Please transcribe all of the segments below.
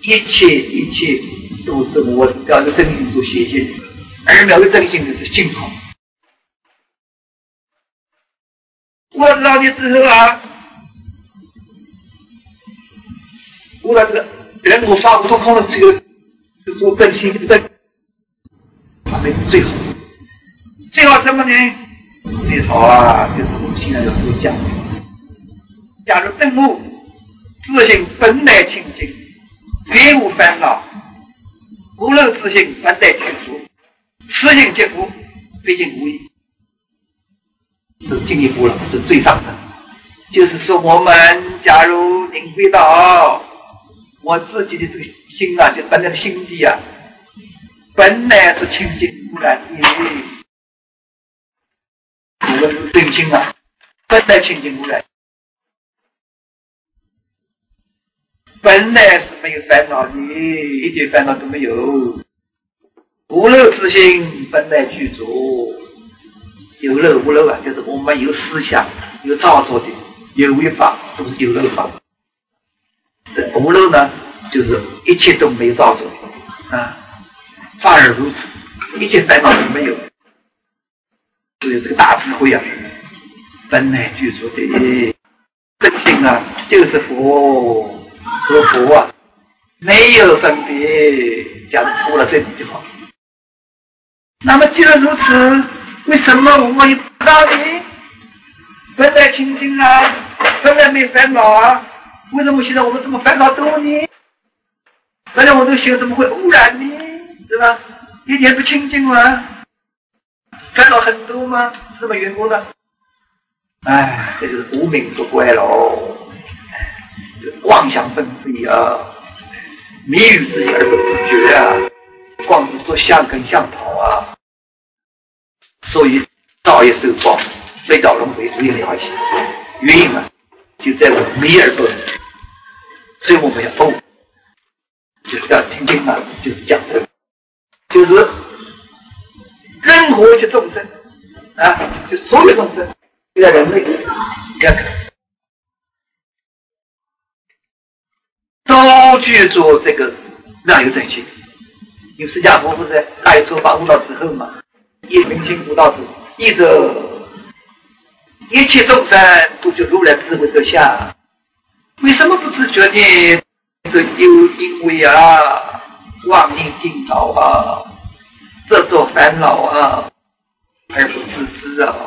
一切都是我要有真心所写下的，而没有真心的是净空。悟了这道理之后啊，悟了这个人我发无所空的这个就说真心的真，那是最好。最好什么呢？最好啊，就是我们现在要所讲的。假如证悟自性本来清净，别无烦恼，无漏自性本来具足，此性即福，非尽无益。这进一步了，是最上层。就是说，我们假如领会到我自己的这个心啊，就本来的心地啊，本来是清净无染的。我们是真心啊，本来清净无染，本来是没有烦恼的，一点烦恼都没有。无漏之心本来具足，有漏无漏啊，就是我们有思想、有造作的、有为法，都是有漏法。无漏呢，就是一切都没有造作的啊，反而如此，一切烦恼都没有。所以这个大智慧啊，本来具足的真心啊，就是佛和佛啊，没有分别。假如悟了这里就好。那么既然如此，为什么我们有道理？本来清净啊，本来没烦恼啊，为什么现在我们这么烦恼多呢？本来我的心怎么会污染呢？对吧？一点不清净吗？烦恼很多吗？是什么缘故呢？哎，这就是无明作怪喽，妄想纷飞啊，迷语之心而不自觉啊，光是说相跟相跑啊，所以造业受报，非道轮回，无以了解。原因啊，就在我们迷而不悟，所以我们要悟，就是要听经啊，就是讲这个，就是任何一切众生啊，就所有众生，现在人类，你看都去做这个让有真心。因为释迦佛不是大有说法悟道之后嘛，一明心悟道之后，意着一切众生都觉如来智慧德相，为什么不自觉呢？这又因为啊妄念颠倒啊，这做烦恼啊，而不自知啊。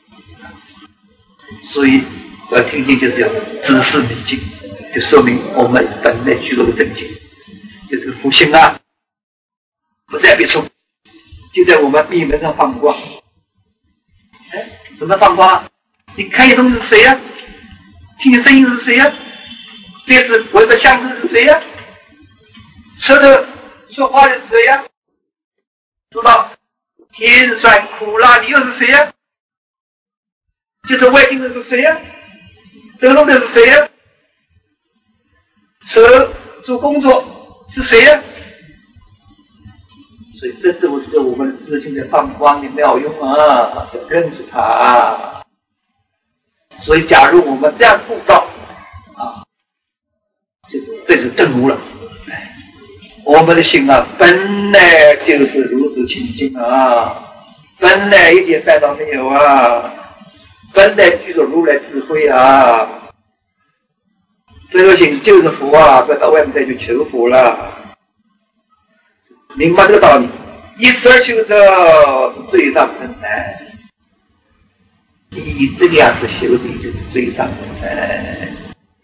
所以要听经就是要知识明经，就说明我们本来具有的真经，就这个福性啊，不在别处，就在我们闭门上放光。哎，怎么放光？你看见东西是谁呀？听见声音是谁呀？这是闻的香是谁呀？吃的说话的是谁呀？知道甜酸苦辣你又是谁呀？就是外境的是谁呀？得路的是谁呀？手做工作是谁呀？所以这都是我们自性的放光的妙用啊，要认识它。所以假如我们这样悟道啊，这是证悟了。我们的心啊，本来就是如此清净啊，本来一点烦恼没有啊，本来具有如来智慧啊，这个心就是佛啊，不要到外面再去求佛了。明白这个道理，一时而修者最上真难，以这个样子修的就是最上真难。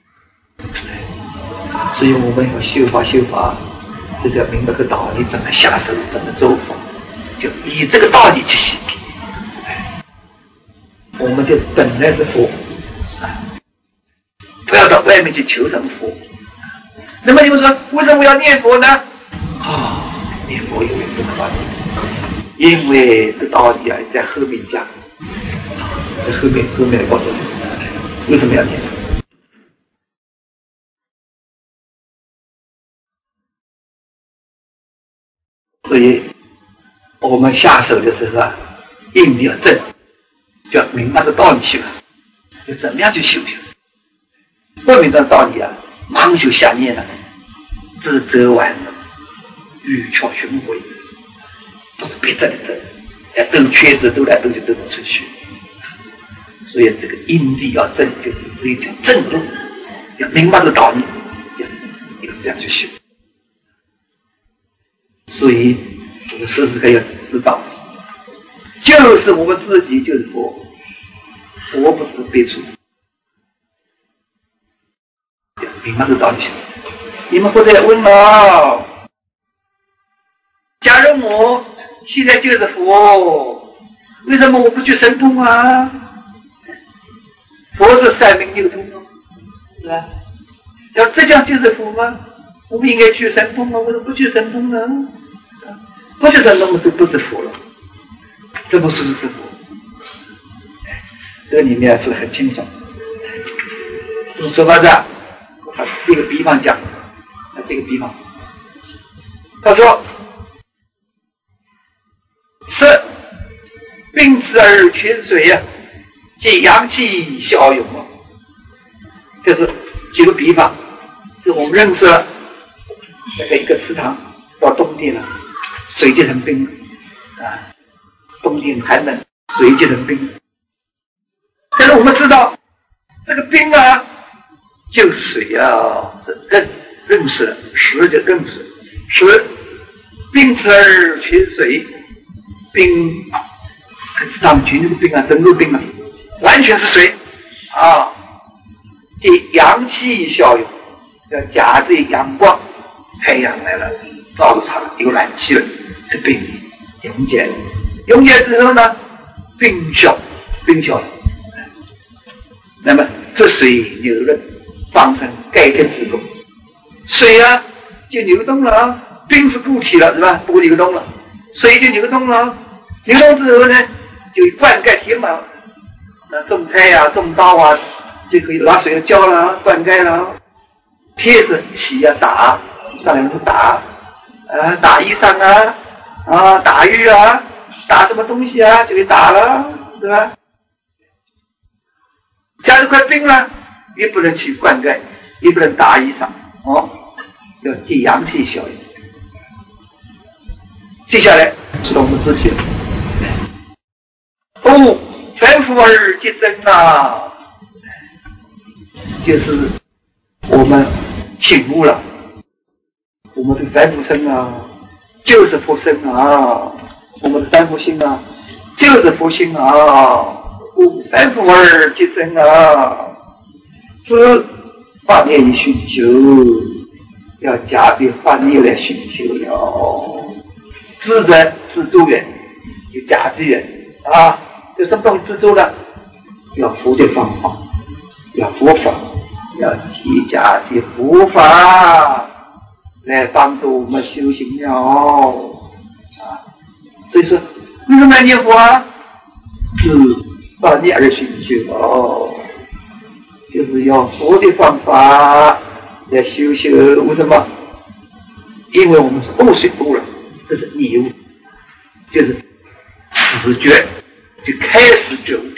所以我们要修法，就是要明白个道理，怎么下手，怎么做法，就以这个道理去行。我们就本来是佛，不要到外面去求成佛。那么你们说，为什么要念佛呢？念佛有这个道理，因为这道理啊在后面讲，在后面告诉你为什么要念。所以我们下手的时候啊，硬要正，就要明白这道理去了，就怎么样去修行。不明白道理啊，马上就下念了， 自责完了，欲巧寻回，都是别争的，斗缺子斗来斗去斗不出去。所以这个因地要正，就是一条正路，要明白这道理，要这样去修。所以我们时时刻要知道，就是我们自己就是佛，佛不是别处。要明白这道理。你们或者问了，假如我现在就是佛，为什么我不去神通啊？佛是三明六通吗？是吧？要这样就是佛吗？我们应该去神通吗？为什么不去神通呢？不去神通就不是佛了，这不是佛。这里面说得很清楚。怎么说法子？他这个比方讲，这个比方，他说是病之而泉水呀，即阳气效用啊。就是举个比方，就我们认识了那个一个池塘，到冬天了，水就成冰了啊，冬天寒冷，水就成冰了。但是我们知道这个冰啊，就水啊，认识了，实就认识，使冰之而泉水，冰可是他们全这个冰啊，整个冰啊，完全是水啊，对阳气效用，要假借阳光，太阳来了，照着它了，有燃气了，这冰溶解了，溶解之后呢，冰消，那么这水流润，放生改变之功，水啊就流动了啊，冰是固体了是吧？不流动了，水就流动了，流动之后呢，就灌溉填满，那种菜啊、种稻啊，就可以拿水浇了、灌溉了。贴着洗啊打，上来就打，打衣裳啊，打鱼啊，打什么东西啊，就给打了，是吧？假如快冰了，也不能去灌溉，也不能打衣裳，要借阳气效应。接下来是我们自己凡夫而皆真啊，就是我们醒悟了，我们的凡夫身啊，就是佛身啊，我们的凡夫心啊，就是佛心啊。凡夫而皆真啊，自法念以寻求，要加倍法念来寻求了。自在自助缘，有假资源啊，这什么东西自助呢？要佛的方法，要佛法，要提假的佛法来帮助我们修行了啊。所以说，为什么要念佛啊？是法念而寻求就是要佛的方法来修修。为什么？因为我们是悟水悟了，这是迷悟，就是自觉就开始觉悟，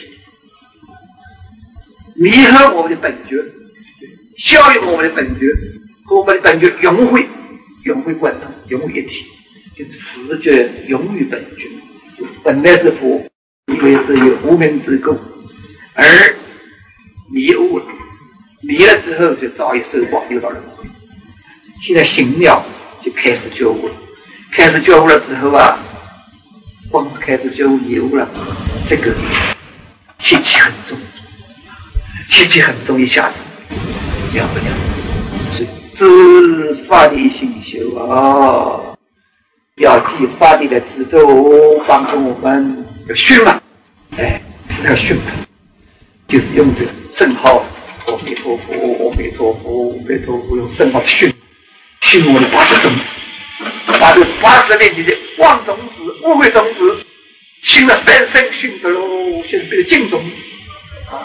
弥合我们的本觉，效用我们的本觉，和我们的本觉融会贯通，融为一体，就是自觉融于本觉。本来是佛，以为是有无名之垢，而迷悟了，迷了之后就早已受报六道轮回。现在醒了就开始觉悟了，开始觉悟了之后啊，光是开始觉悟迷悟了，这个气很重，气很重，一下子了不了。是自发力心修啊，要记发力的制咒，帮助我们要训嘛，是要训的，就是用这个圣号阿弥陀佛，阿弥陀佛，阿弥陀佛，用圣号训我的80种，把这80年级的妄种子、误会种子训了3生训得喽，训这个净种啊，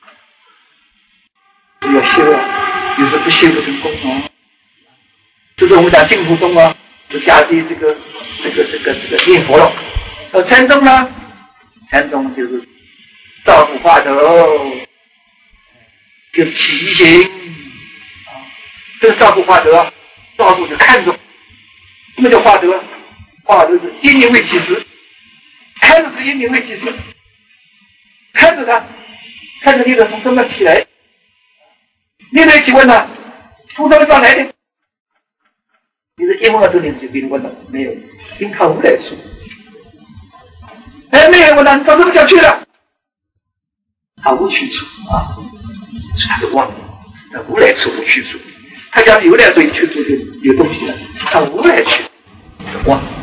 要修啊，有时不修不成功啊。这是我们讲净土宗啊，就加的这个念佛了。禅宗呢，禅宗就是照顾化头，就起行啊，这个照顾化头啊， 到处就看着，什么叫化德？化德是因人为己时，看着是因人为己时，看着他，看着你的从什么起来？你得去问他，从什么地方来的？你是一问到这里就给你问了，没有，因他无来处。哎，没有问他，你到什么地方去了？他无去处啊，所以他就忘了，他无来处无去处。他讲有来处有去处就有东西了，他无来处忘了。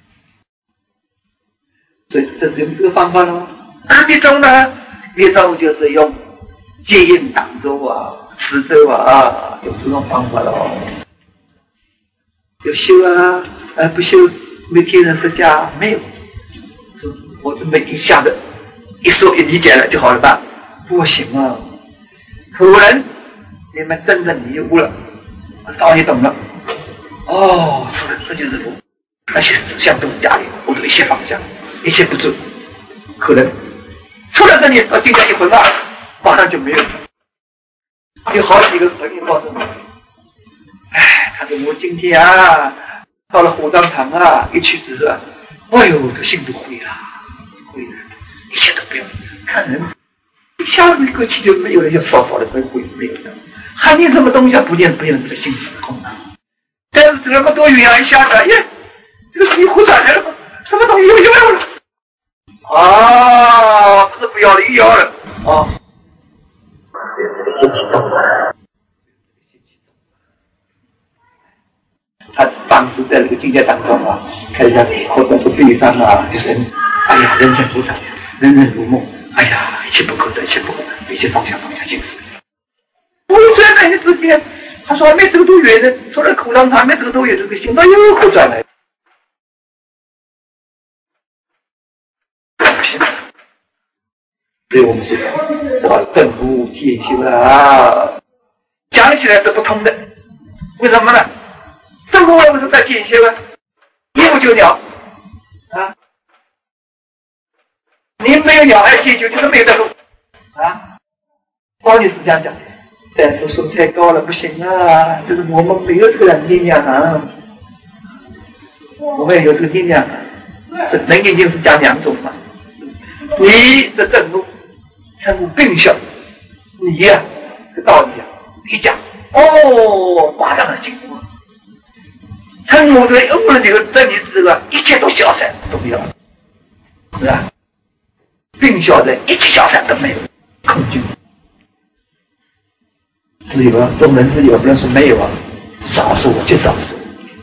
所以这是用这个方法咯。密宗呢，密宗就是用接引当州啊、持咒啊，用这种方法咯。有修啊，不修没听人说家没有。我这么一下子一说一理解了就好了吧？不行啊！可能你们真正迷悟了，道理懂了。哦，是的，这就是我，而且指向都是家里，我有一些方向，一些不足，可能出了这里到今天一回吧，马上就没有了。有好几个朋友告诉我，哎，他说我今天啊，到了火葬场啊，一去之后啊，哎呦，这心都灰了，灰了，一切都不要看人。一下子一口气就没有了，就少少的会没有了。还念什么东西啊？不念这个心失控啊！但是这么多云啊，一下子，耶，这个水壶转来了，什么东西又要了？啊，不是不要了，又要了啊！他当时在这个境界当中啊，开始或者是悲伤啊，就是哎呀，人生无常，人人如梦。哎呀，一切不可得，一切不可得，一切放下心思。我转来之间，他说还没走多远呢，从那口上还没走多远，这个心到又回转来。不行，所以我们说要正悟戒修啊，讲起来是不通的。为什么呢？正悟为什么在戒修啊？一无就了啊。你没有鸟爱戒修，就是没有在路啊。道理是这样讲，但是说太高了不行啊，就是我们没有这个力量啊，我们有这个力量啊。人眼睛是讲两种嘛，你的正路称并效，你呀、这道理啊一讲，哦，马上很清楚。称悟这个悟了这个真理之后，一切都消散，都不要了，是吧？并效的一切消散都没有，恐惧。是有啊，众人是有，不能说没有啊，少数就少数，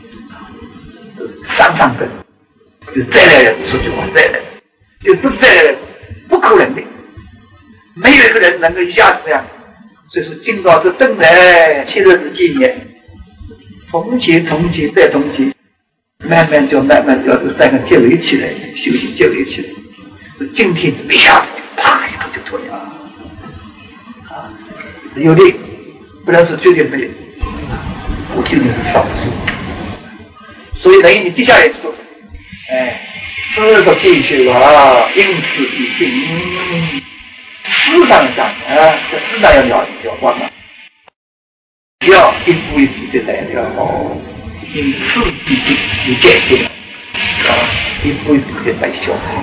上根，就再来人说句话，再来，就不再来人，不可能的，没有一个人能够一下子这样。所以说，今朝是正来7日之纪年，重结再重结，慢慢就这三个结为起来，修行结为起来。所以今天一下子啪一头就脱掉了，啊，有的。不能是绝对没有，我究竟是少数，所以等于你接下来说，哎，知道戒修啊，因此必定，思想上啊，这思想要了光了，要一步一步的来了，因此必定有改变啊，一步一步的来消化。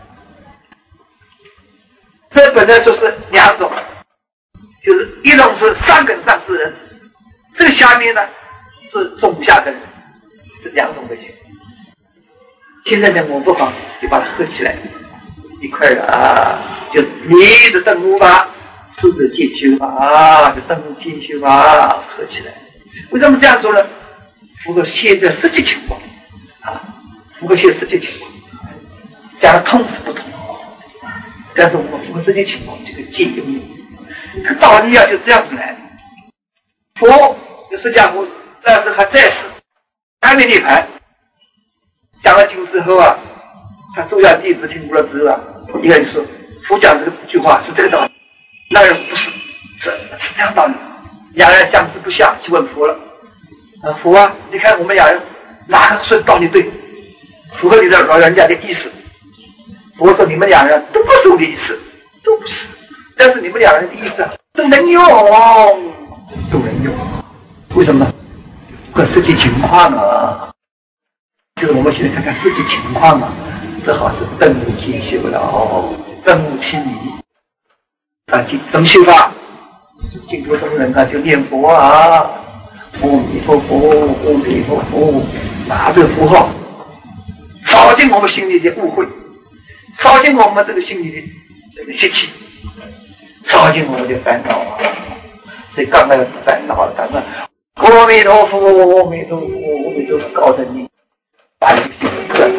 这本来就是两种。就是一种是上根上之人，这个下面呢是中下根人，是两种类型。现在呢，我不妨就把它合起来一块了啊，就你的正悟吧，是的戒修啊，就正悟戒修啊，合起来。为什么这样说呢？符合现在实际情况啊，符合现在实际情况，讲的通是不同，但是我们符合实际情况，这个戒用。这个道理啊，就这样子来。佛就释迦牟尼，但是还在世，还没涅槃。讲了经之后啊，他周下弟子听过了之后啊，一个人说：“佛讲这个句话是这个道理。”那人不是，是这样道理。两人相知不下，去问佛了。佛啊，你看我们两人哪个说道理对，符合你的老人家的意思？佛说：“你们两人都不是我的意思，都不是。”但是你们两人的意思都能用，都能用，为什么呢？ 个实际情况啊，就是我们现在看看实际情况啊，只好是顿悟进修了，顿悟其理啊，怎么修法？净土中人啊，就念佛啊，阿弥陀佛，阿弥陀佛，拿着符号，扫进我们心里的误会，扫进我们这个心里的这个习气，扫进我们的烦恼啊。所以刚才是烦恼了，咱们阿弥陀佛，阿弥陀佛，阿弥陀佛，告诉你，把你的心转好。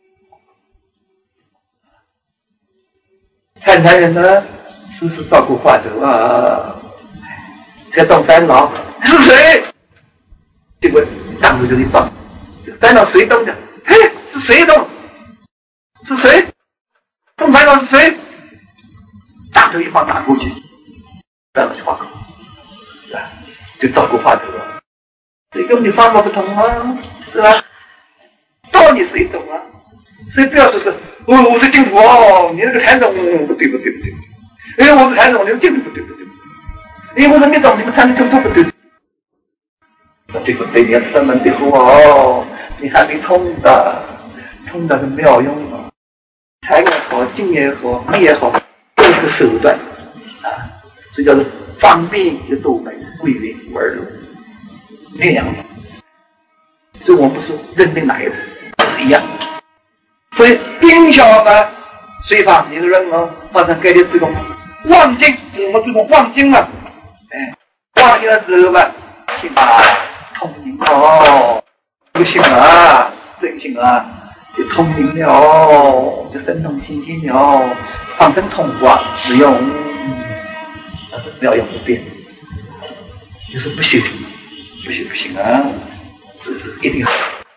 参禅人呢，时时照顾化头啊，这种烦恼是谁？结果当时就一放，烦恼谁动的？嘿，是谁动？是谁？动烦恼是谁？当头一放打过去，烦恼就化口，是吧？就照顾化头了。这跟你方法不同啊，是吧？道理谁懂啊？所以不要说是我是净土哦，你那个禅宗不对。哎，我是禅宗，你们净土不对。哎，我说你懂，你们禅宗都不对。对不对？你要专门的哦，你还没通的是没有用的。禅也好，经也好，密也好，都是个手段啊，所以叫做方便就多门，归元无二路那样的。所以我们不是认定哪一种是一样。所以冰小呢，随法有人哦，发生改的这种妄境，我们这种妄境了，妄境的时候吧，心啊通明了，不行啊，真心啊，就通明了，就神通心性了，放生通话使用，但是不要用不变，就是不行啊，这是一定是。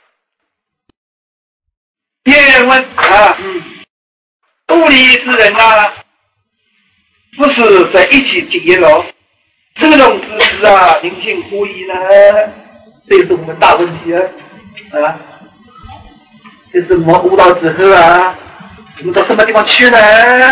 别人问啊，度离之人啊，不是在一起经验了，这种知识啊，灵性互依呢，这是我们大问题啊！这是我们悟道之后啊，我们到什么地方去呢？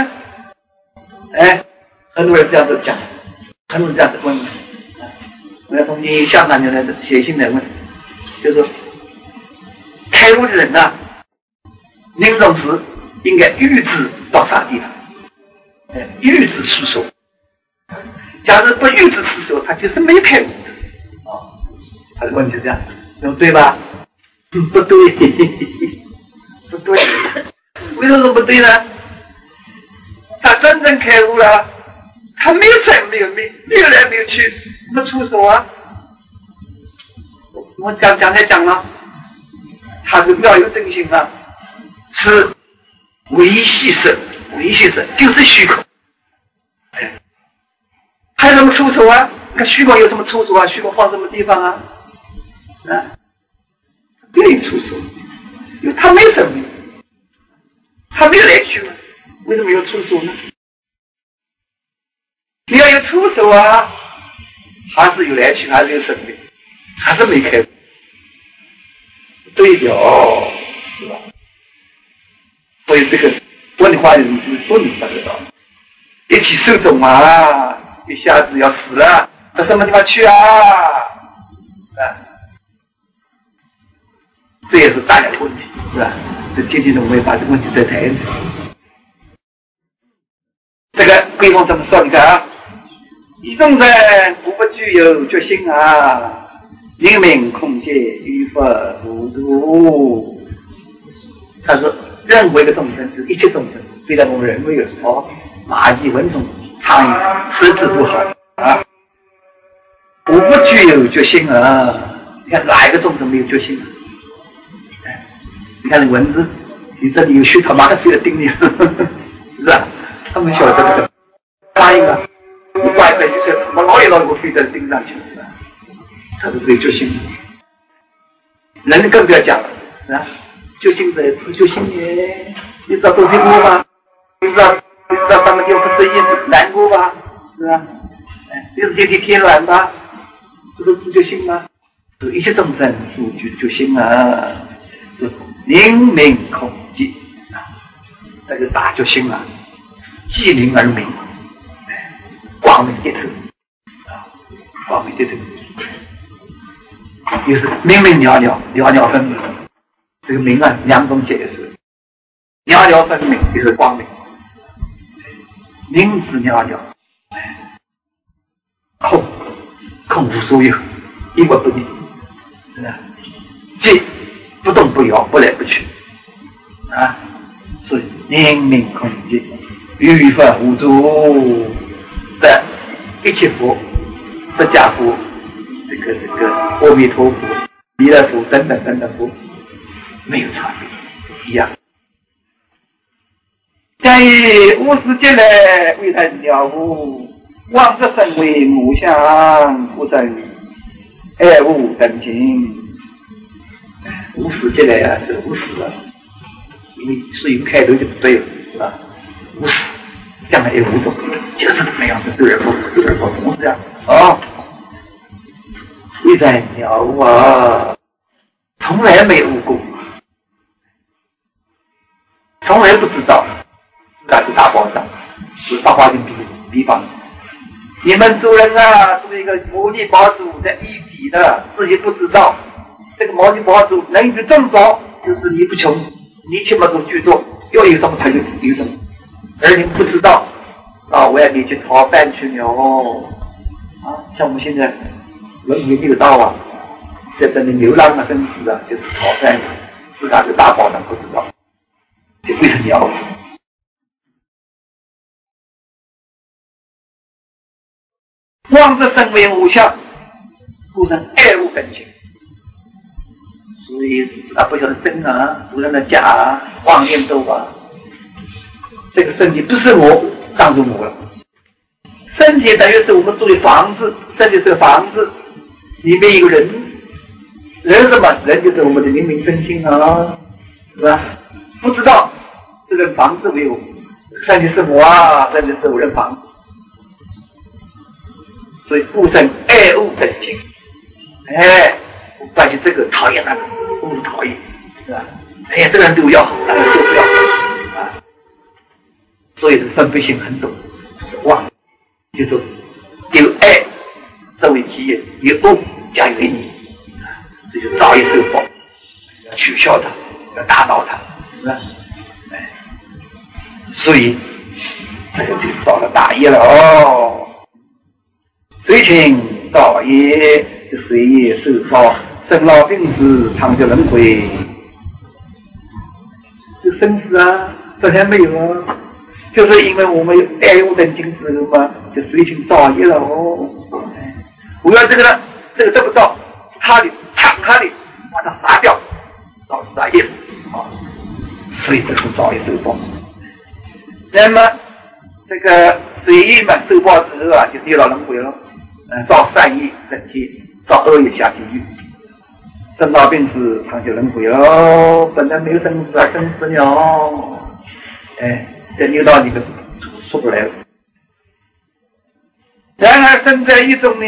很多人这样子讲，很多人这样子问，我要从你香港人来写信来问，就是开悟的人啊。临终时应该预知到啥地方？预知出手。假如不预知出手，他就是没开悟的。他的问题是这样，对吧？不对，不对。为什么不对呢？他真正开悟了，他没有来没有去，不出手啊。我讲了，他是妙有真心啊。是唯系色就是虚空，还有什么出手啊？看虚空有什么出手啊？虚空放什么地方啊？不能出手，因为他没生命，他没有来去啊，为什么有出手呢？你要有出手啊，还是有来去，还是有生命，还是没开悟，对的哦，是吧？所以这个问话的人就是不能办得到，一起受种啊，一下子要死了，到什么地方去啊？这也是大家的问题，是吧？这渐渐的我们也把这个问题再谈一谈。这个规风怎么说？你看啊，一众人无不具有决心啊，灵明空界，于佛无度。他说。任何一个众生，就是一切众生，虽然我们人类有蚂蚁、蚊虫、苍蝇，实质不好啊，无不具有决心啊！你看哪一个众生没有决心？你看那蚊子，你这里有须，它马上飞来叮你，是吧？他们晓得这个苍蝇啊，你挂在就是我老远给飞在盯上去了，他是没有决心。人更不要讲了，是吧？决心在自决心呢？你知道多辛苦吗？你知道什么地方不适应难过吧？是吧？你是天天然吧？这是自决心吗？是一切众生自决心啊，是灵明空寂啊，那个大决心啊，既灵而明，光明接头啊，光明接头。 就是明明袅袅，袅袅分明。这个明啊，两种解释。袅袅分明就是光明，明字袅袅，空无所有，一物不离，即不动不摇，不来不去啊，所以明明空寂，于法无主的一切佛、释迦佛、这个阿弥陀佛、弥勒佛等等等等佛，没有差别，一样。将以无始劫来为人了悟，望之身为母相，不生爱物等情。无始劫来啊，这无始啊，因为所以开头就不对了，是吧？无始，将来也无种，就是这么样子，这人不死，这人不死，这样啊。为人了悟啊，从来没悟过，从来不知道。那是大宝藏，是大华经比方。你们族人啊，作为一个摩尼宝珠在一体的，自己不知道，这个摩尼宝珠能于正着，就是你不穷，你起码都具足，要有什么他就有什么，而你不知道啊，我要你去讨饭去了哦，啊，像我们现在轮回六道啊，在这里流浪的生死啊，就是讨饭，是那个大宝藏不知道，就为什么要？望之身为无相，故称爱物本性。所以不晓得真啊，不晓得假啊，妄念斗啊。这个身体不是我，当作我了。身体等于是我们作为房子，身体是个房子，里面有人，人什么？人就是我们的灵明真心啊，是吧？不知道这个房子为我，身体是我啊，身体是我人房子。所以故称爱恶本性，我发现这个讨厌那个，都是讨厌，是吧？这个人对我要好，那个人对我要好啊。所以是分别心很重，妄就是有爱作为基业，有恶加于你，这就造业受报，要取消它，要打倒它，是吧？所以这个就造了大业了哦。随情造业，就随业受报，生老病死，长久轮回。这生死啊，本来没有啊，就是因为我们有爱恶等情之后嘛，就随情造业了哦。我要这个呢，这个得不到，是他的，抢他的，把他杀掉，造杀业啊。所以这是造业受报。那么这个随意嘛，受报之后啊，就跌到轮回了。造善业升天，造恶业下地狱，生老病死长久轮回喽。本来没有生死啊，生死了，这六道里面出不来了。然而生在一种呢，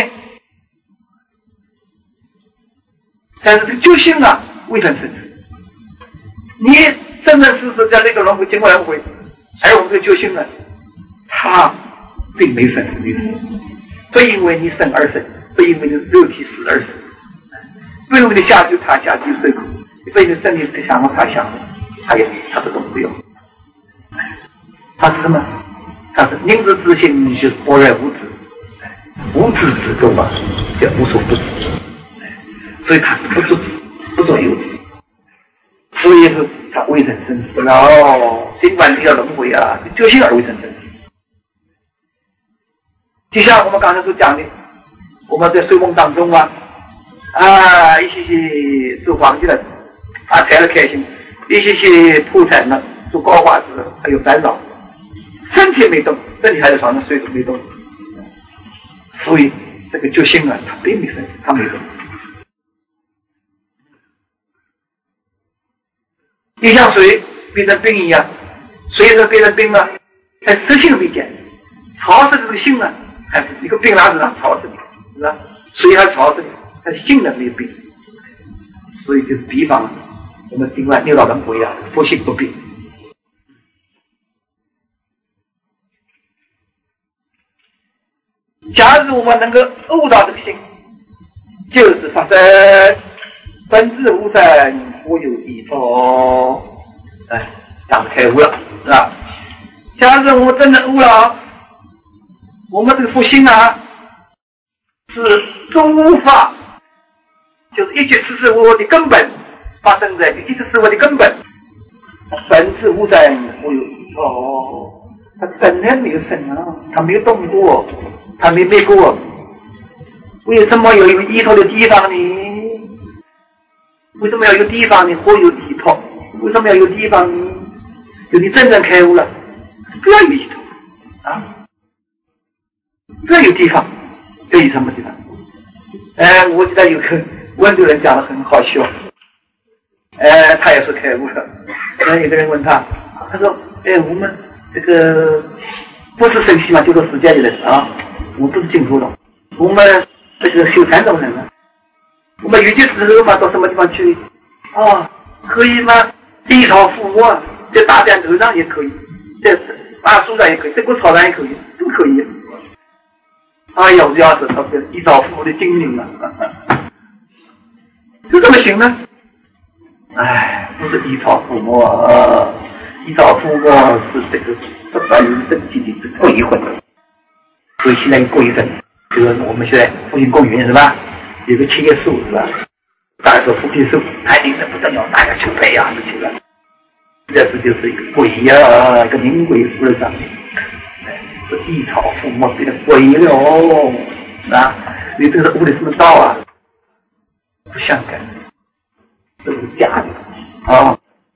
但是这个救性啊，未曾生死。你生生世世在那个轮回经过轮回，而我们这个救性呢，他并没有生死没有死。不因为你生而生，不因为你肉体死而死，不因为你下去他下去受苦，不因为身体想他想，他不懂不用。他是什么？他是明知自性就是般若无知，无知之中啊，叫无所不知，所以他是不作知，不作有知，所以是他未曾生死了。尽管你要轮回啊，究竟而未曾生死。就像我们刚才所讲的，我们在睡梦当中啊，一些做皇帝了，发财了开心；一些破产了，做高华子还有烦恼，身体没动，身体还在床上睡着没动，所以这个觉性啊，他并没生死，他没动。就像水变成冰一样，水是变成冰了，还湿性没减，潮湿的这个性呢？还是一个冰拿子上潮湿的，是吧？水还潮湿的，它性能没有变，所以就是比方我们尽管六道轮回啊，不性不变。假如我们能够悟到这个性， 就是发生，本质无生，无有依托。哎，这样子开悟了，是吧？假如我真的悟了，我们这个复兴啊，是诸法，就是一切事事物的根本，发生在一切事物的根本，本质无生，无有依托。它本来没有生啊，它没有动过，它没灭过。为什么有一个依托的地方呢？为什么要有地方呢？或有依托？为什么要有地方呢？就你真正开悟了，是不要有依托啊，不要有地方，要有什么地方？我记得有个温州人讲的很好笑，他也是开悟了。有个人问他，他说：“我们这个不是圣贤嘛，就说世界的人啊，我不是净土的，我们这个修禅宗人啊，我们有些时候嘛，到什么地方去？可以吗？地草覆没，在大山头上也可以，在大树上也可以，在过草上也可以，都可以。哎呀，我要是他这地草覆没的精灵啊，这怎么行呢？不是地草覆没啊，地草覆没是这个不在于身体的这个鬼魂，所以现在有鬼神。比如我们现在复兴公园是吧？有个切树是吧？大家说菩提树，灵的不得了，大家去背啊，是这个。这是就是一个鬼呀，一个灵鬼附在上面，是地草覆没变成鬼了啊！你这个悟的什么道啊？不相干，这是假的啊！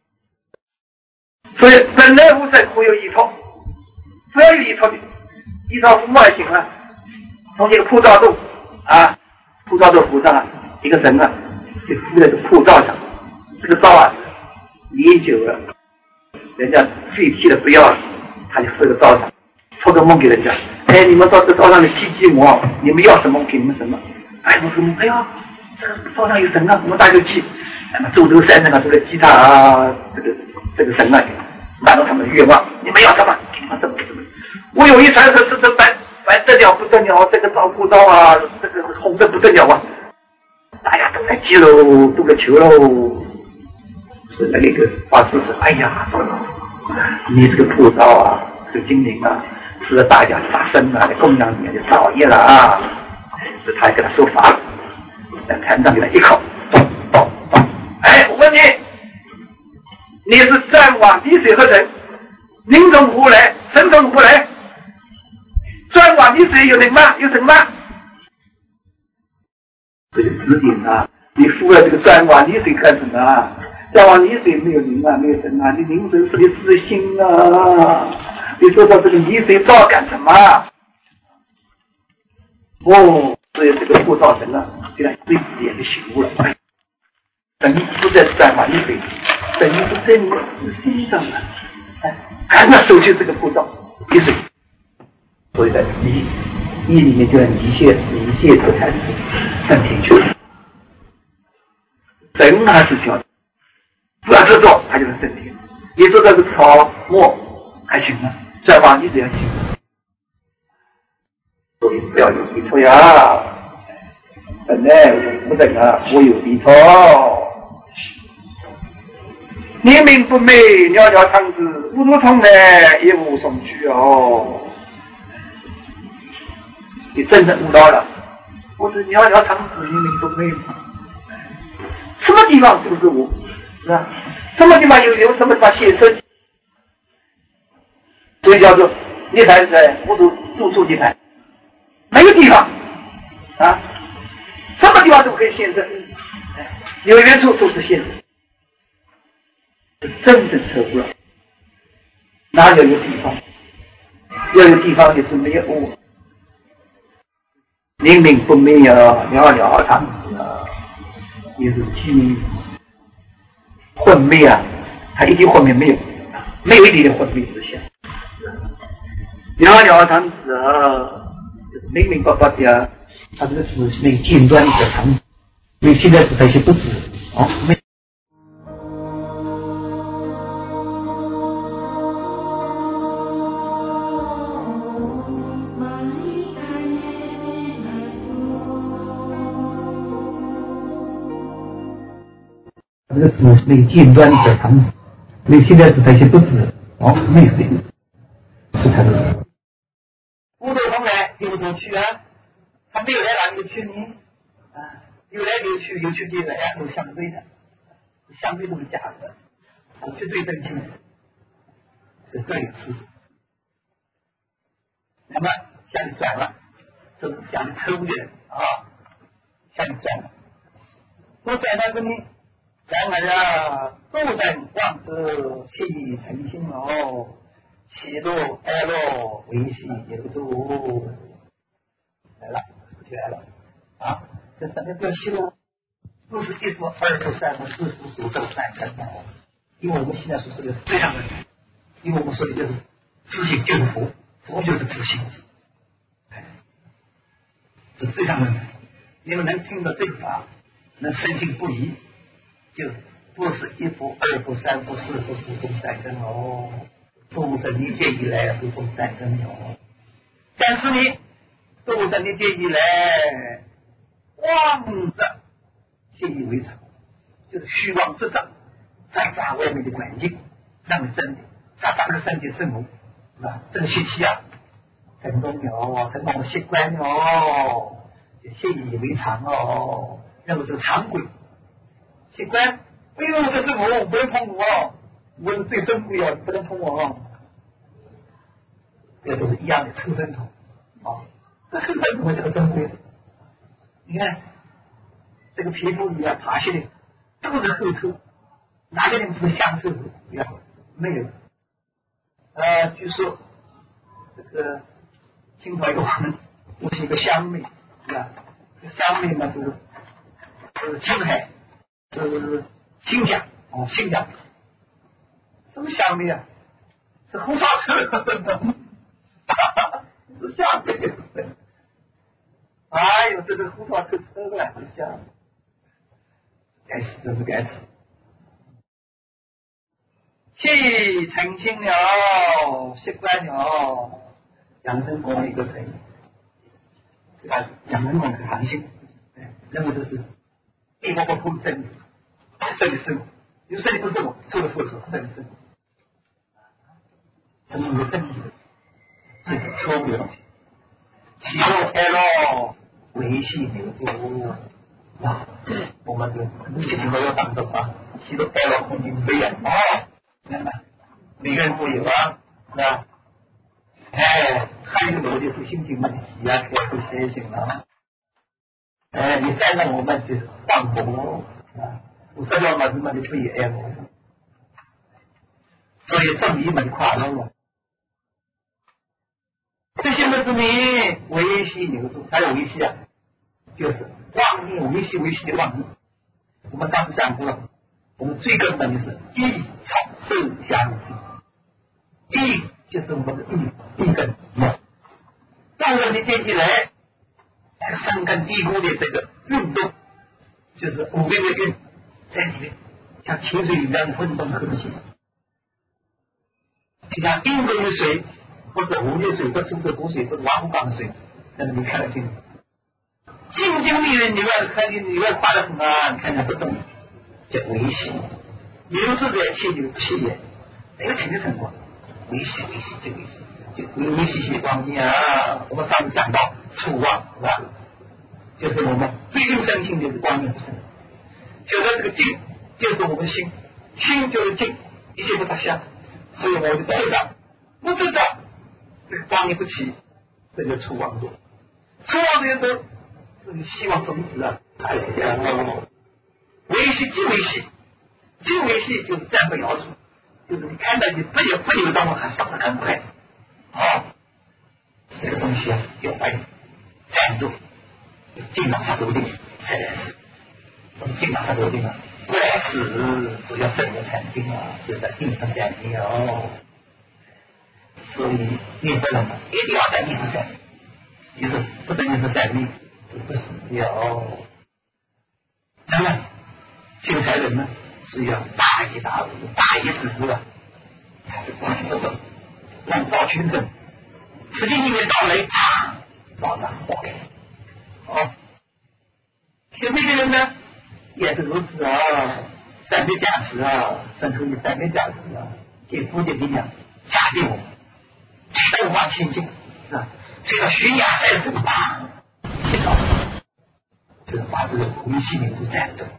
所以本来无生，会有依托，不要有依托的，地草覆没也行了。从这个铺照度啊，铺照度铺上了一个神啊，就铺在这个铺照上，这个照啊是年久了，人家废弃了不要了，他就放在照上，托个梦给人家，你们到这照上来祭祭我，你们要什么我给你们什么。我说这个照上有神啊，我们大家去，周头山上啊都来祭他啊，这个神啊，满足他们的愿望，你们要什么给你们什么什么。我有一传说是真白得了不得了，这个照顾照啊，这个是红的不得了啊！大家都来祭喽，都来求喽。所以那个法师说：“你这个护照啊，这个精灵啊，是大家杀生啊，供养你的造业了啊！”所以他也跟他说法了，禅杖给他一口，咚。我问你，你是战往滴水何成？灵从何来？神从何来？转瓦泥水有灵吗？有神吗？这就指点啊！你敷了这个转瓦泥水干什么啊？转瓦泥水没有灵啊，没有神啊！你灵神是你自心啊！你做到这个泥水照干什么？所以这个护照神啊，就让对自己也就醒悟了。神不在转瓦泥水，神是在你自心上的。赶快收去这个护照泥水。所以在意里面就要离谢这个禅师升天去了。神还是晓得，不要执着，他就能升天。你做这个草木还行吗？再往你这样行。所以不要有依托呀，本来无人啊，我有依托。明明不美，袅袅堂子，无如从来，也无从去哦。你真正悟到了，我是袅袅堂子，明明不美，什么地方都是我，是吧？什么地方有什么地方现身，所以叫做涅槃在无住处地盘，没有地方啊，什么地方都可以现身，有缘处都是现身，真正彻悟了，哪有一个地方？要有地方也是没有悟。明明不灭啊，袅袅堂子啊，也是既混灭啊，它一点混灭没有，没有一点混灭之相。袅袅堂子啊，明明白白的啊，它这个是那个间断的场景，因为现在是那些不止没。 这个字没有尖端的长字，没有现在字它一些不字没有的，所以它是无头同来有头去啊，它没有来哪里去呢？有来有去，有去对来呀，都相对的，相对都是假的，绝对正经是各有出处。那么向你转了，这是向你抽的向你转了，我转到这里。然而啊，斗人望之，气成心哦，喜怒哀乐，维系留住。来了，事情来了这什么叫喜怒？不是一幅、二幅、三幅、四幅、数咒三根因为我们现在所说的最上人，因为我们说的就是自信就是佛，佛就是自信，是最上人。你们能听到这个法，能深信不疑。就不是一步、二步、三步、四步数中三根都是理解以来数中三根但是呢，都是理解以来妄着信以为常，就是虚妄之障，再加外面的环境，让你真的扎扎的身体生活，是吧？这个信息成功了，成功的习惯了，信以为常认为是常规。习惯，哎呦，这是我，不能碰我，我是最珍贵不能碰我这都是一样的抽针头那根本不会这个珍贵的。你看这个皮肤里爬下的都是后抽，哪个人不是享受没有据说这个清朝一个王人我是一个香妹这香妹呢是青海是新疆新疆什么香味是红烧车是香味哎呦这个红烧车车是香该死真是该死气成心了习惯了养生功的一个成这个养生功的行性认为这是地包括不真理真理生活有真理不是我错的真理生活什么有真理这个错误的东西喜怒哀乐维系留住我们的这几个要当中喜怒哀乐空间飞每个人都有是吧还有我就是心情问题开不开心了你再让我们就是放纵我这样嘛什么就不也所以正义门跨了这些的是你维系留住还有维系就是妄念维系的妄念我们当时讲过了我们最根本的是意草受相信意就是我们的意根当然理解起来深根蒂固的这个运动就是五味的运在里面像清水一样的混动可能性就像英国的水或者湖的水或者苏州湖水或者瓦湖港的水那你看得清楚静静的人你看你会画得很你看看不动叫维系留住这气流气也那个肯定成功维系这个维系就维系习惯我们上次讲到触望是吧就是我们最近生性就是观念不生就是这个静就是我们的心就是静一切不着相所以我就不知道不知道这个观念不起这就触望多触望这些都是希望种子维系即维系即维系就是站不摇出就是你看到你不流动还是动得更快这个东西有站住尽量杀头定才来世不是尽量杀头定不来世所要生的禅定就在1和3里所以念佛人一定要在1和3里就是不在1和3里就不是那么修禅人呢是要大义大悟大义之悟他是不能动万道群生实际里面到雷爆炸爆开修慧的人呢也是如此三昧价值啊，身后的三昧价值啊，给佛的力量加给我们，带我往前进，是吧？所以说悬崖塞手吧，听到这个把这个维系民族战斗。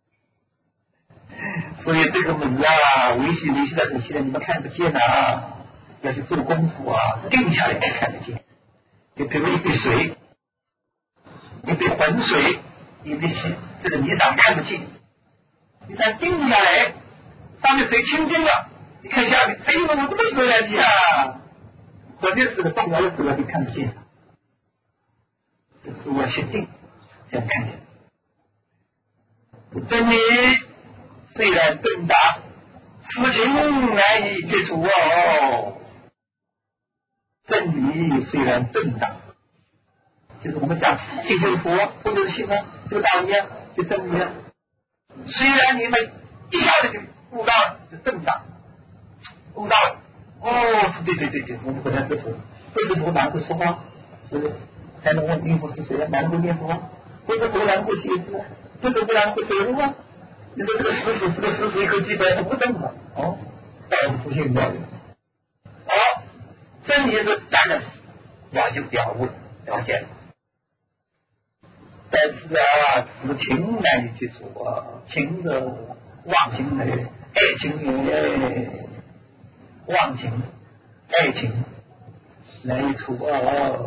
所以这个门啊，维系的东西呢，你们看不见啊，要去做功夫啊，定下来才看得见。就比如一杯水，一杯浑水，一杯洗，这个泥上看不见。你再定下来，上面水清净了，你看下面，哎呦，我怎么水了你啊？关键是个动摇的时候你看不见，是我要先定，才能看见。真理虽然顿达，此情难以决除哦。真理虽然顿达，就是我们讲信就是佛，佛就是信啊，这个道理啊，就真理啊。虽然你们一下子就悟到了，就顿达，悟到了，哦，是对，我们本来是佛，不是佛哪能会说话？是不是？才能问念佛是谁啊？哪能会念佛啊？不是佛哪能会写字啊？不是佛哪能会走路啊？你说这个事实是个事实，一口气不不动了，哦，当然是不信了。好，真理是当然要就了悟了解了。但是啊，此情难以去除啊，情的忘情的爱情的忘情爱情难以除啊。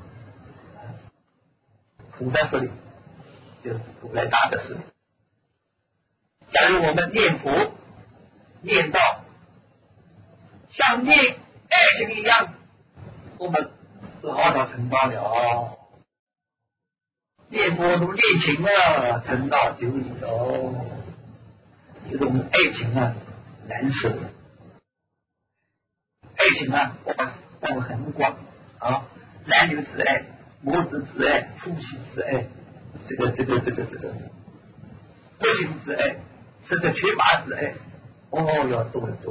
古代说的，就是古来大的说的。假如我们念佛念到像念爱情一样，我们是好早成道了。念佛如念情啊，成道就有。就是我们爱情啊难舍，爱情啊范围很广啊，男女之爱、母子之爱、父妻之爱，这个不幸之爱，甚至缺乏之爱，哦，要多了。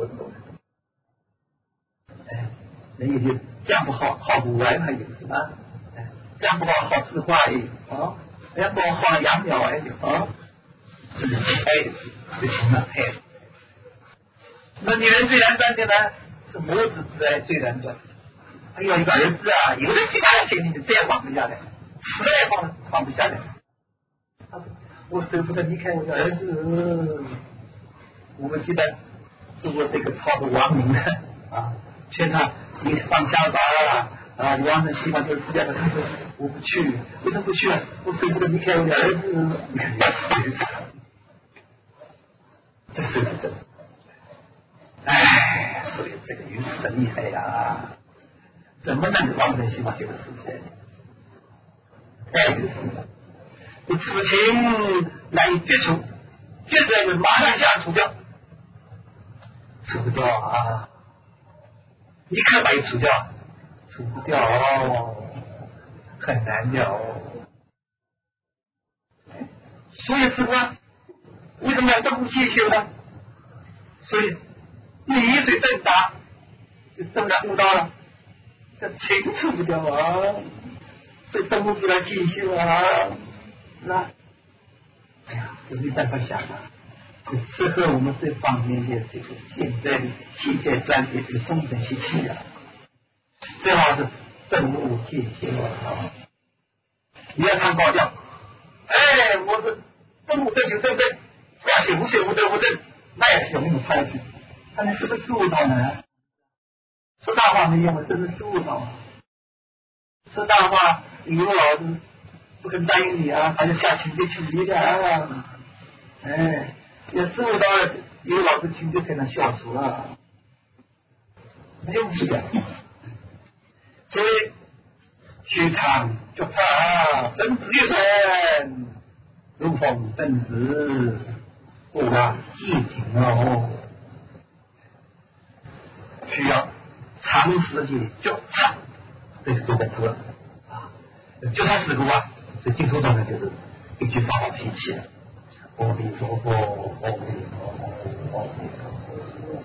哎，人也就讲不好，好古玩还有是吧？哎，讲不好，好字画也有啊，讲不好，好养鸟也有啊，这是爱的事情啊，爱。那女人最难断的呢，是母子之爱最难断。哎呦，一个儿子啊，有的其他的心里面再放不下来，实在放不下来。他说：“我舍不得离开我的儿子。”我们记得做过这个操的亡灵的啊，劝他你放下吧啊，你往生西方就是世界的。他说：“我不去，为什么不去啊？我舍不得离开我的儿子。”你看，要死儿子，这舍不得。哎，所以这个愚痴的厉害呀！怎么能往生西方极乐世界？爱就是这此情难以决除，决绝就马上下除掉，除不掉啊！立刻把它除掉，除不掉哦，很难的哦。所以师父为什么要登戒修呢？所以你一水顿达，就登然悟到了，这情除不掉啊！所以登悟出来戒修啊，那哎呀，这没办法想啊！就适合我们这方面的这个现在的现阶段的这个众生习气啊，最好是登悟戒修啊！你要唱高调，哎，我是登悟登修登正，要修无修无得无正，那也是有那种差距。他那是个助导呢，说大话没用啊，这是助导。说大话，有个老师不肯答应你啊，还是下请节请节的啊！哎，要做到了，有老师请节才能消除啊，没用处的。所以学唱脚唱，身子一顺，如风登子，不让寂停哦。需要长时间脚唱，这是做功夫了啊！脚唱事故啊，所以净土宗呢就是一句法号提起了。阿弥陀佛，阿弥陀佛，阿弥陀佛。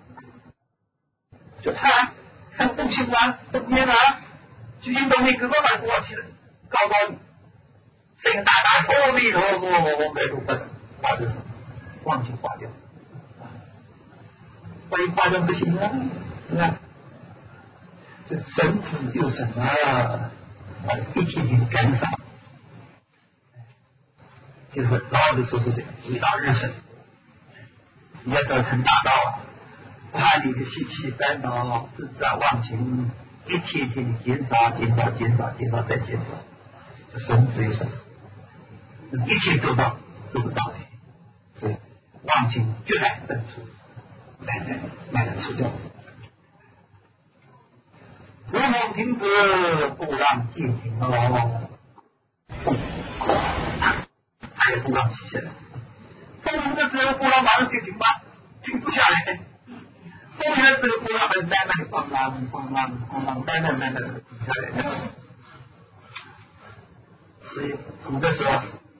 就唱，看动心啊，动念啊，就引导你各个反过去了，高高声音大大，阿弥陀佛，阿弥陀佛，那就是忘记化掉，万一化掉不行啊，是吧？这绳子有什么一天天干少，就是老子所说的为道日生。你要得成大道啊，把你的习气烦恼自啊妄情一天天的减少再减少，就绳子有什么一天做到做不到的，所以妄情越来越除，慢慢除掉。不能停止，不让戒停哦，还有不让起身。风停的时候，不让马上就停吧，停不下来。风停的时候，不让慢慢的放浪，慢慢的停下来。所以古的说，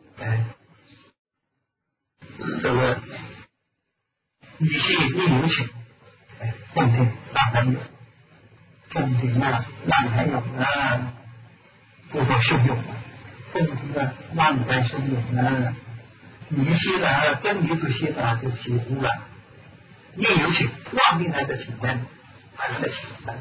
这个以性亦有情，风停浪还有，风停啊，浪还有啊，多少汹涌啊，风停啊，浪还汹涌啊。你心啊，跟你这些啊，就起污染，亦有情，妄命还在情感，还是在情感。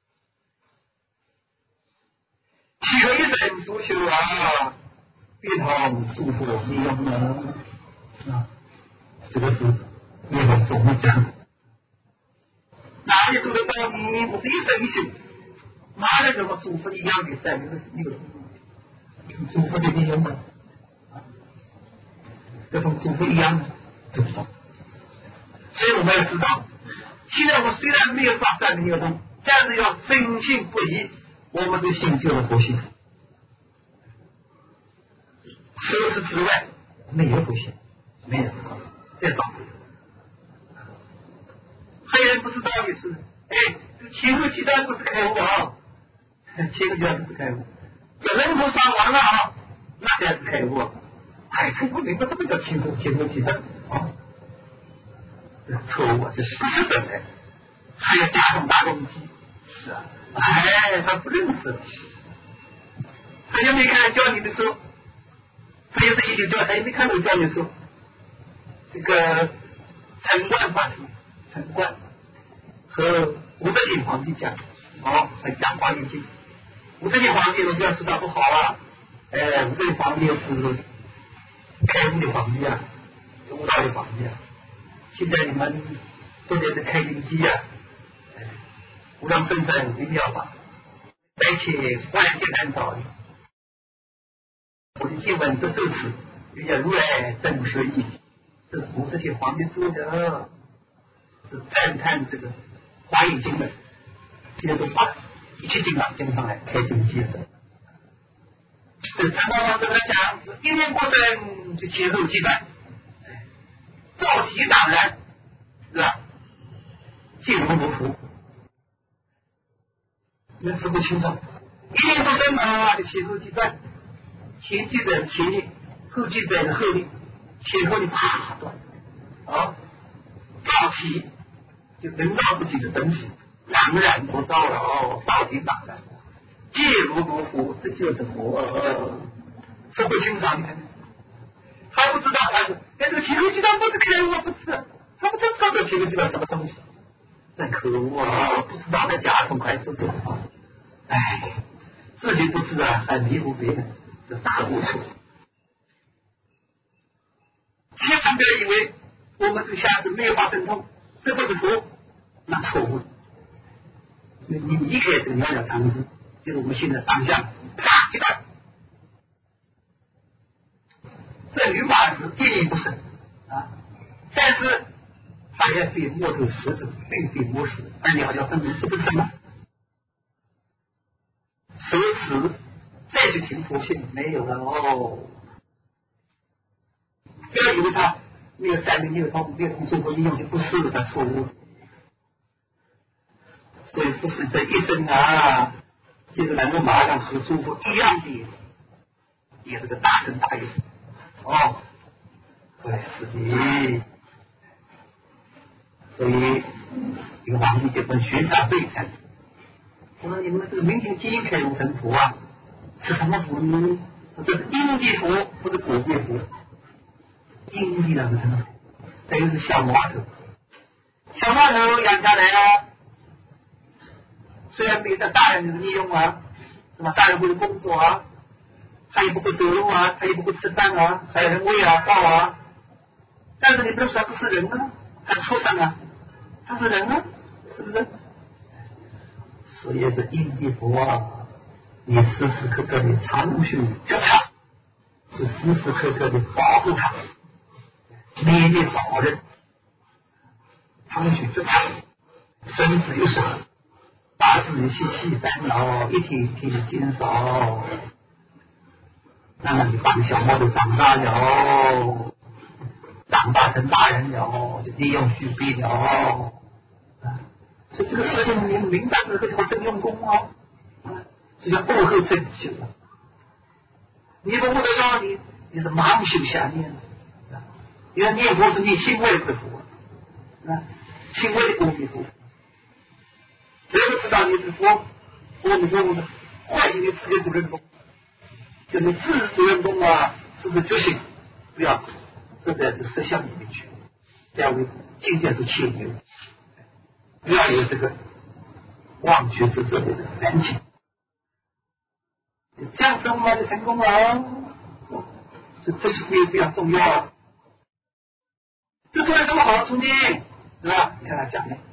其后一生所修啊，必同诸佛利用啊，这个是灭佛总会讲。哪里做得到你？不是一生一修，哪里怎么诸佛一样的善有诸佛的利用吗？这同诸佛一样的做不到。所以我们要知道，现在我们虽然没有发三明通，但是要深信不疑，我们的心就是佛性。除此之外，没有佛性，没有，再找不了。还有人不知道的是，这个前后阶段不是开悟啊，前后阶段不是开悟，有人说上完了啊，那才是开悟。他不明白什么叫前后阶段啊，这是错误，这是不是本来，还要加上大动机，是啊，他不认识，他也没看教你的书，他也是一点教，他也没看过教你书。这个陈冠法师，陈冠和武则天皇帝讲，还讲《华严经》。武则天皇帝，我不要说他不好啊，武则天皇帝是开悟的皇帝啊，悟道的皇帝啊。现在你们都在这开经机啊，无量甚深微妙法，而且万劫难找的。我的经文都受持，又叫如来真实义，这是武则天皇帝做的，是赞叹这个华严经文，现在都把一切经章跟上来开经机的。这陈道老师他讲，一念过生就前后阶段，照体当然，是吧？见如如佛，你们知不清楚？一念过生嘛，就前后阶段，前记在前列，后记在后列，前后的啪断，照体就能照自己的本体，当然不造了，照体当然。见如如佛，这就是佛，说不清楚，你看，他不知道，他说，这个前后阶段不是开悟，不是，他不知道这个前后阶段什么东西，真可恶啊！不知道在家中还说这话，自己不知啊，还迷糊别人，这大误处。千万不要以为我们这个瞎子没有发神通，这不是佛，那错误。你离开这个袅袅常识，就是我们现在当下，啪一断，这女法师一念不生啊，但是他也非摸头石头，并非摸石，而袅袅分明，这不是什么？舍此再去听佛性没有了哦。不要以为他没有三明六通，没有同诸佛利用就不是他错误。所以不是这一生啊，这个能够马上和诸佛一样的，也是个大神大勇对，是的。所以一个皇帝就问玄沙会禅师，我说你们这个明天皆开悟成佛啊，是什么佛呢？这是因地佛，不是果地佛。因地那个什么？ 等于是小毛头。小毛头养下来啊，虽然没在大人的利用啊，是吧？大人会工作啊，他也不会走路啊，他也不会吃饭啊，还有人喂啊、抱啊。但是你不能说他不是人啊，他是畜生啊，他是人啊，是不是？所以这因地佛啊，你时时刻刻的常去觉察，就时时刻刻的保护他，勉励老人，常去觉察，孙子有说，把自己细细烦恼一天一天的减少，让你把小猫都长大了，长大成大人了，就利用具备了。所以这个事情你明白之后就会真用功哦，这叫悟后真修。你不悟得到你是盲修瞎念，你的念佛是念心外之佛，心外的阿弥陀佛。谁不知道你是佛？阿弥陀佛的唤醒你自己主人公，就你自主人公啊，时时觉醒，不要走在这个实相里面去，不要为境界所牵牛，不要有这个忘却自责的这个烦情，这样子我们就成功了。这是非常重要啊！这做了什么好处呢？对吧？你看他讲的，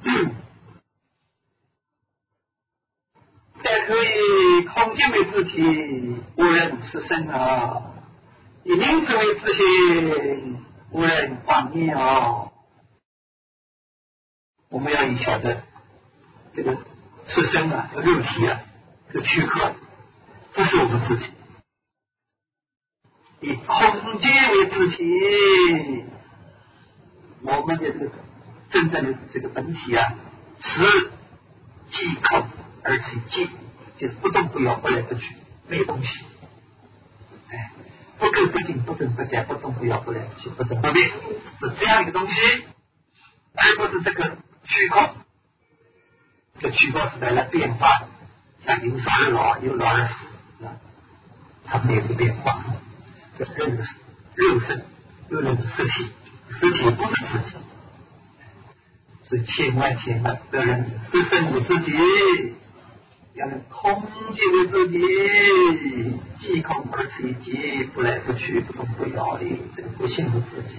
但可以空间为自体，无人是身啊；以名字为自性，无人妄念啊。我们要晓得这个是身啊，这个肉体啊，这个躯壳不是我们自己。以空间为自体，我们的这个真正的这个本体啊，是即空而且即，就是不动不摇，不来不去，没有东西。不垢不净，不增不减，不动不摇，不来不去，不生不灭，是这样一个东西，而不是这个虚空。这个虚空是带来变化的，像有少而老，有老而死，它没有这个变化。认这个肉身，又认这个实体，实体不是自己，所以千万不要认实身为自己，要认空间为自己，即空而且即，不来不去，不动不摇的，这个不信是自己。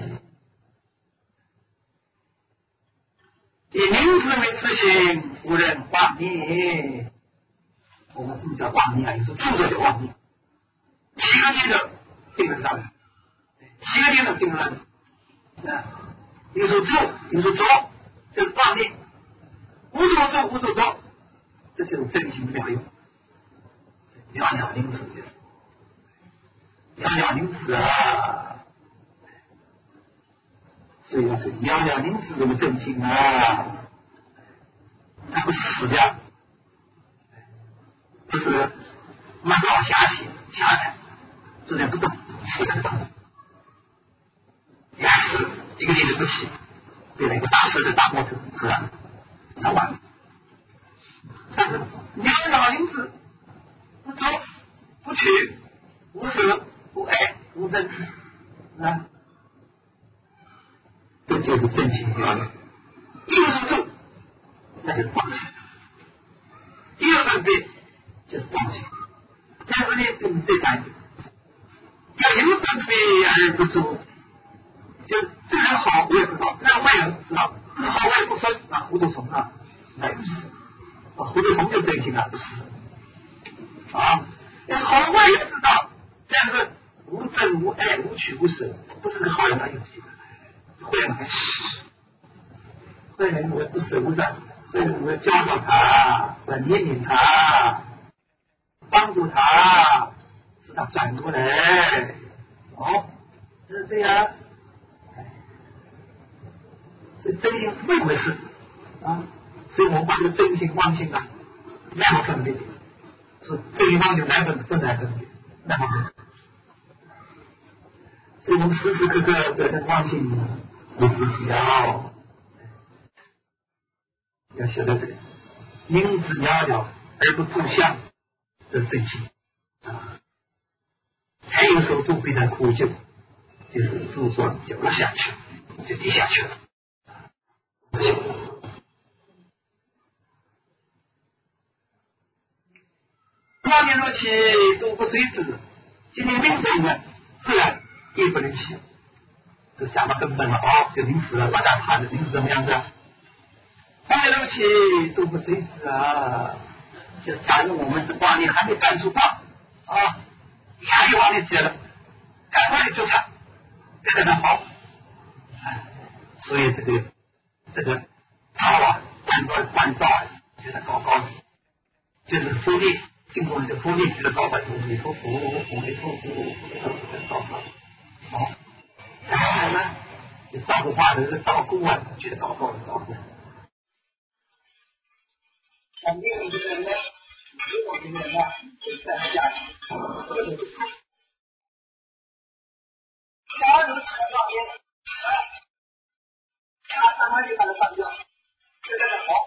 以名字为自性，无人妄念。我们这么叫妄念啊？有时候著作叫妄念，七个念头定在上面，七个念头定在上面。有时候做，有时候做，这是妄念。无所作，无所作，这就是真心妙用。袅袅灵子就是袅袅灵子啊！所以这袅袅灵子这个真心啊，它不是死掉，不是满脑狭窄，就在不动，死在动，压死了，一个力都不起，变成一个大石头大木头，那完了。但是袅袅灵子，不做不取，无舍无爱无争啊，这就是真情妙用。一有所住，那就是妄想；一有分别，就是妄想。但是呢，我们再讲一点，要有分别而不住，就这个人好我也知道，这个人坏也知道，不是好坏不分啊，糊涂虫啊，那不是啊，糊涂虫就真心啊，不是啊，好坏也知道，但是无争无爱无取无舍，不是个好人的游戏。坏人还是坏人，我不舍不得，坏人我要教导他，我要怜悯他，帮助他，使他转过来。这是对啊。所以真心是没回事啊。所以我们把这个真心妄心啊，难好分别。说真心妄心难分别，难好分别。所以我们时时刻刻要跟妄心为自己要晓得这个因子袅袅而不住相，这是真心啊，才有所住必然苦救，就是著作久了下去。 就低下去了。光年若起，度不随之，今天名正呢，自然也不能起。这讲到根本了就临时了，大家看的临时怎么样子？光年若起，度不随之啊！就假如我们这光年还没干出话你还有光年起来了，赶快就唱，别跟他跑。所以这个道关照觉得高高的，就是福利，经过这福利觉得高高的，阿弥陀佛，阿弥陀佛，高高的。再来呢，就照顾话的这个照顾觉得高高的照顾。另一个人呢，有种人呢，就在他家里，假如这个照片他妈就把它放掉，就在那跑。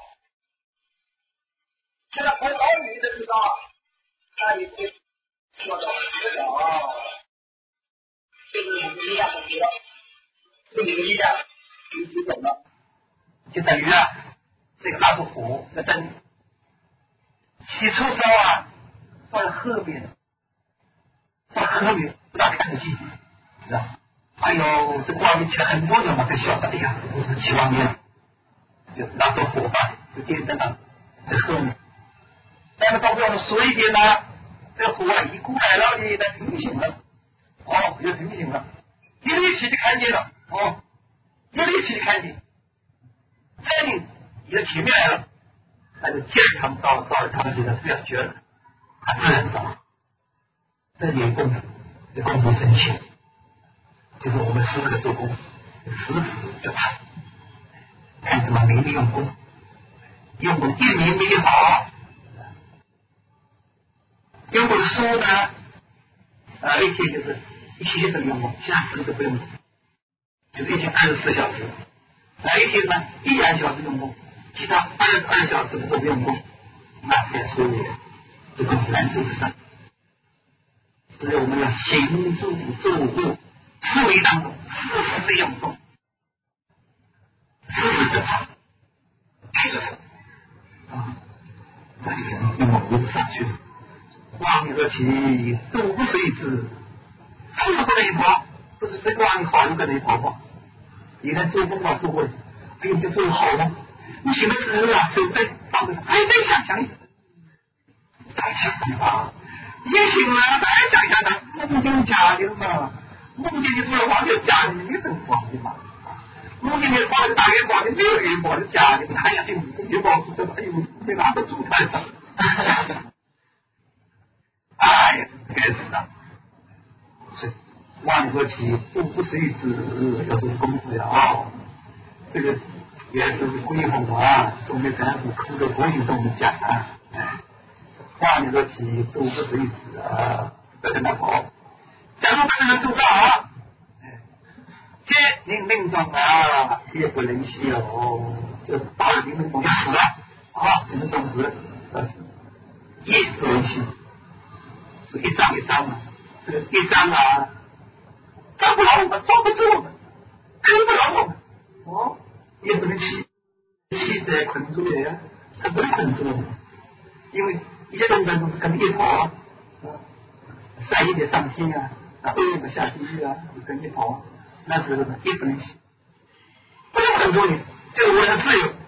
现在跑老远的地方，那你会做到学了，就是你的力量很低了，就你的力量已经走了，就等于这个蜡烛火的灯，起初照照在后面，照后面不大看得见，是吧？哎呦，这光明起来很多人才晓得，哎呀，我这个起光明就是蜡烛火把，就电灯在后面。但是到我们水边呢，这个火一过来了，你的平行了，又平行了，一立起就看见了，一立起就看见，再你的前面来了，那就见长照着他们这个不要觉得他自然照，这点功夫，这功夫神奇，就是我们时时做功，时时就唱，看怎么没利用功，用功一年没好。用功的书呢，一天就是一些都用功，其他时都不用功，就是一天24小时。一天呢1、2小时用功，其他22小时都不用功，那才说这个难做得上。所以我们要行住坐卧思维当中时时用功，时时正常，开出来那就用功不上去了。光而起，度不随之，他们不能跑，不是这个光好就跟人跑跑。你看做梦做过，哎呦，这做的好吗？你醒了之后手在放着，再想想，再想想吧，你醒了再想想他，梦见假的嘛，梦见你做了王就假的，你真王的嘛？梦见你画了个大元宝，你没有元宝是假的，你还想去元宝出的，哎呦，你拿个主太大。哎呀，该死的！所以万国起，度不随之，要做功夫呀！这个也是归弘总的禅师空着佛性跟我们讲万国起，度不随之不跟他跑。假如不跟他做到皆令命中也不能息就到了临命中就死了临命中死，也不能息。是一张一张这个一张张不牢我们，抓不住我们，坑不牢我们也不能吸在捆住的它不能捆住我们，因为一些东西都是跟一跑善业的上天恶业的下地狱就跟一跑那时候也不能吸，不能捆住你，这是我的自由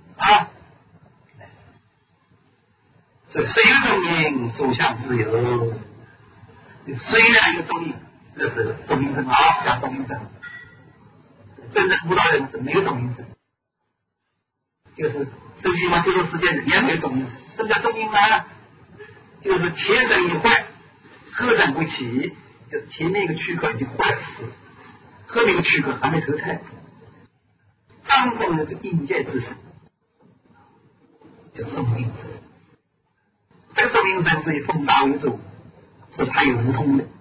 所以谁的中阴，所向自由。虽然一个中阴，这是中阴身讲中阴身。真正悟道人是没有中阴身，就是生气嘛，这段时间也没有中阴身。什么叫中阴呢？就是前身已坏，后身不起，就前面一个躯壳已经坏死，后面一个躯壳还没投胎，当中的这个阴界之身叫中阴身。这个中阴身是以风大为主，是它有无通的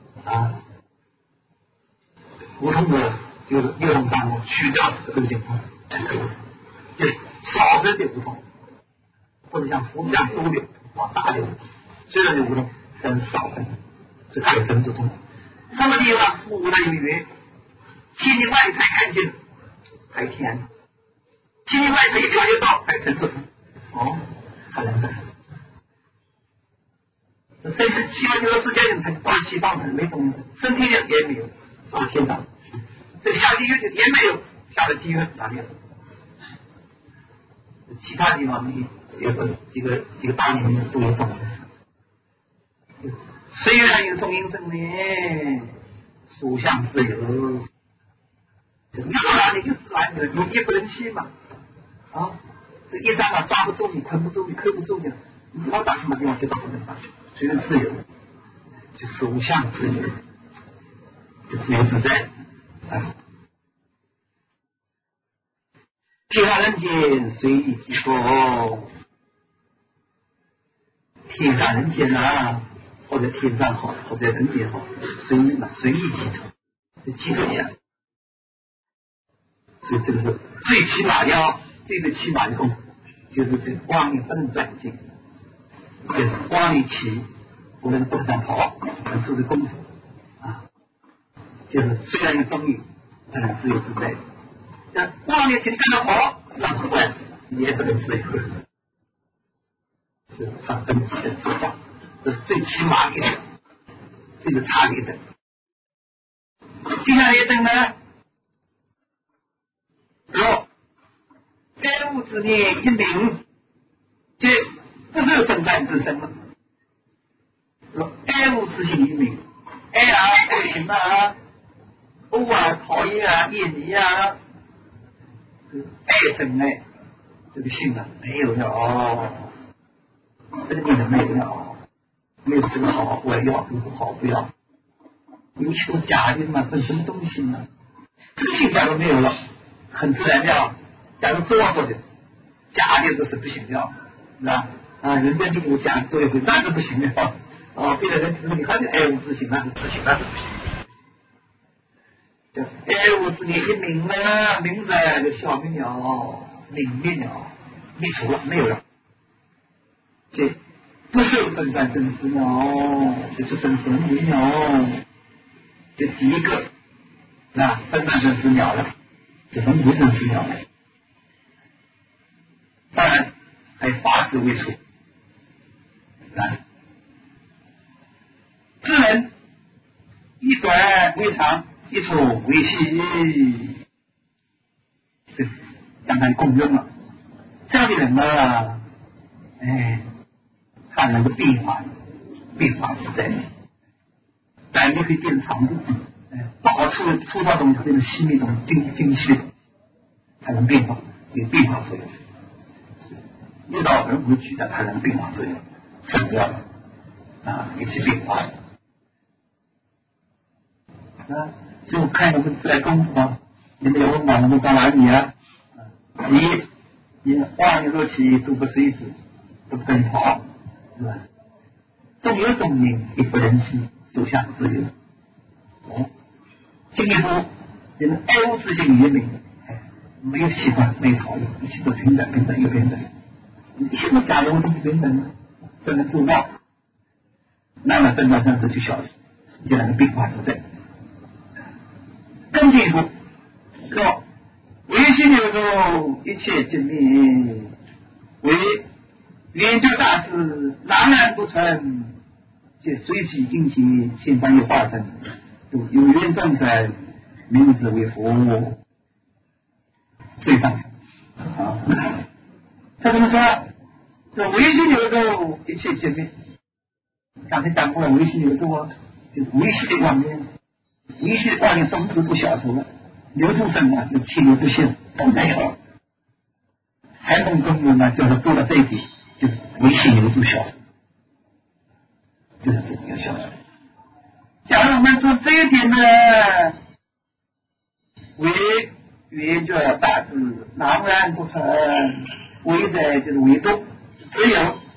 无通的就是六通当中去掉这个六经通才可以，就少的有无通，或者像佛家多有大的有无通，虽然有无通但是少的，所以它有神足通。什么地方无的有缘， 千里外才看见，还天，千里外才一看就到，还成这哦，还能的。这7万9世界人，他到西方他没东西，升天的也没有，上天上，这下地狱的也没有，下了地狱哪里有？其他地方也有几个大年龄都有这么回事。虽然有种因生呢，属相自由，要到哪里就自然的，你也不能吸嘛。啊，这一张抓不住你，捆不住你，扣不住你，你要到什么地方就到什么地方去，随着自由，就属相自由，就自由自在啊。天上人间随意即风，天上人间啊，或者天上好，或者人间好，随意嘛，随意即风，就寄托一下。所以这个是最起码的，这个起码的功夫，就是这个光明分转境，就是光明起，我们不能跑，能做这功夫啊，就是虽然有中意，不能自由自在。这光明起你跟着跑，那是不管，你也不能自由。是他分级的做法，这是最起码的，这个差别的。接下来一等呢？若该物之念一明，即不是分段之身了。若爱物之心一明，爱啊爱情啊，恶啊讨厌啊厌离啊，爱真爱，这个心啊没有了，这个念头没有了，没有这个好我要，这个不好不要，尤其都假的嘛，分什么东西呢？这个心假如没有了，很自然的。假如做的假的都是不行的，是吧？啊，人在定有假的做一回，那是不行的。哦，别的人指你，他就爱物之心，那是不行，那是不行。就爱物之念一明了，明在就消灭了，泯灭了，灭除了，没有了。这不受分段生死了，就是生死没了。就第一个，那分段生死了了，就轮回生死了了。当然还法子为除啊，智人一短为长，一粗为细，这将它共用了。这样的人呢，他能够变化自在，短的可以变成长度，不好粗糙东西变成细密东西，精细的东西，还能变化，有变化作用。遇到轮回局的，它能变化作用，整个啊一起变化。所以我看我们自来功夫啊，你们有问我们到哪里啊？你妄念若起，都不随之，都不跟跑，是吧？终有终命，亦不忍心，属相自由。进一步，你们爱物之心也明，没有喜欢，没有讨厌，一切都平等，平等又平等。一切都假如都不平等呢，这能做到，那么分段生死就消失，就能变化自在。更进一步，说唯心流入，一切精密，为圆觉大智，朗然不存，即随其应体，现当有化身，有缘众生，名字为佛，最上啊。他怎么说？这唯心流入，一切精密。刚才讲过了，唯心流入啊，就是唯心的妄念，唯心的妄念种子不消除了，流出生啊，就气流不现都没有了。禅宗根本呢，就是做到这一点，就是唯心流入消除，就是这个消除。假如我们做这一点呢，为圆觉大智，朗然不存，唯在就是唯独，只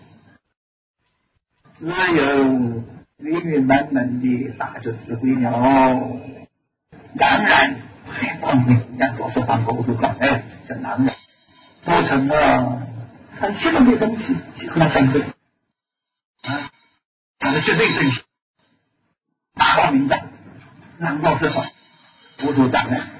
有圆圆满满的大觉智慧了，朗然光明，让做事方构筑障碍，叫朗然。不成了，他一切都没有东西和他相对啊，他是绝对正确，大光明的，朗照四方， 副所长呢。